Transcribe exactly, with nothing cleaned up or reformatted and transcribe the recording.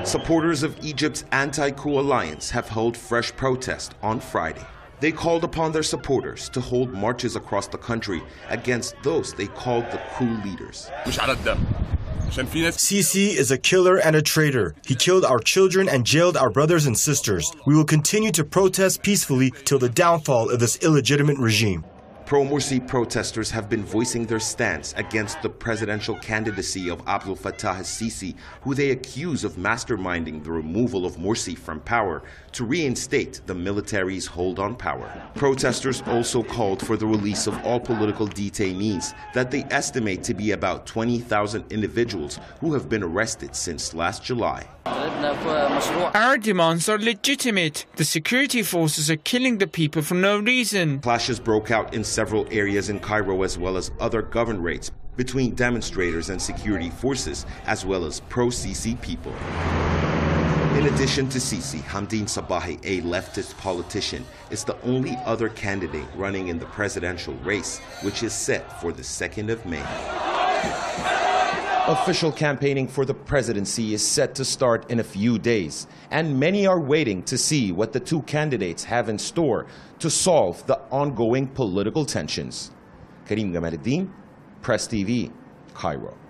Supporters of Egypt's anti-coup alliance have held fresh protest on Friday. They called upon their supporters to hold marches across the country against those they called the coup leaders. Sisi is a killer and a traitor. He killed our children and jailed our brothers and sisters. We will continue to protest peacefully till the downfall of this illegitimate regime. Pro-Morsi protesters have been voicing their stance against the presidential candidacy of Abdel Fattah al-Sisi, who they accuse of masterminding the removal of Morsi from power to reinstate the military's hold on power. Protesters also called for the release of all political detainees that they estimate to be about twenty thousand individuals who have been arrested since last July. Our demands are legitimate. The security forces are killing the people for no reason. Clashes broke out in several areas in Cairo, as well as other governorates, between demonstrators and security forces, as well as pro-Sisi people. In addition to Sisi, Hamdine Sabahi, a leftist politician, is the only other candidate running in the presidential race, which is set for the second of May. Official campaigning for the presidency is set to start in a few days, and many are waiting to see what the two candidates have in store to solve the ongoing political tensions. Karim Gamaluddin, Press T V, Cairo.